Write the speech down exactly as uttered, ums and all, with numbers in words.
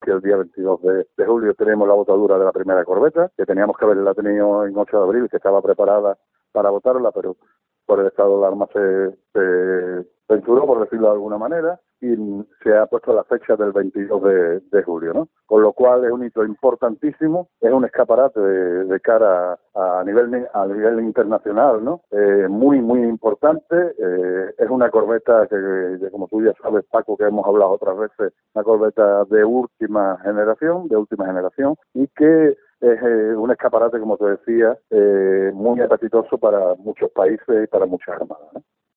que el día veintidós de, de julio tenemos la botadura de la primera corbeta, que teníamos que haberla tenido en ocho de abril, que estaba preparada para botarla, pero por el estado de alarma se, se censuró, por decirlo de alguna manera, y se ha puesto la fecha del veintidós de, de julio, ¿no? Con lo cual es un hito importantísimo, es un escaparate de, de cara a, a nivel a nivel internacional, ¿no? Eh, muy, muy importante, eh, es una corbeta que, que, como tú ya sabes, Paco, que hemos hablado otras veces, una corbeta de última generación, de última generación, y que es eh, un escaparate, como te decía, eh, muy apetitoso para muchos países y para muchas armadas, ¿no?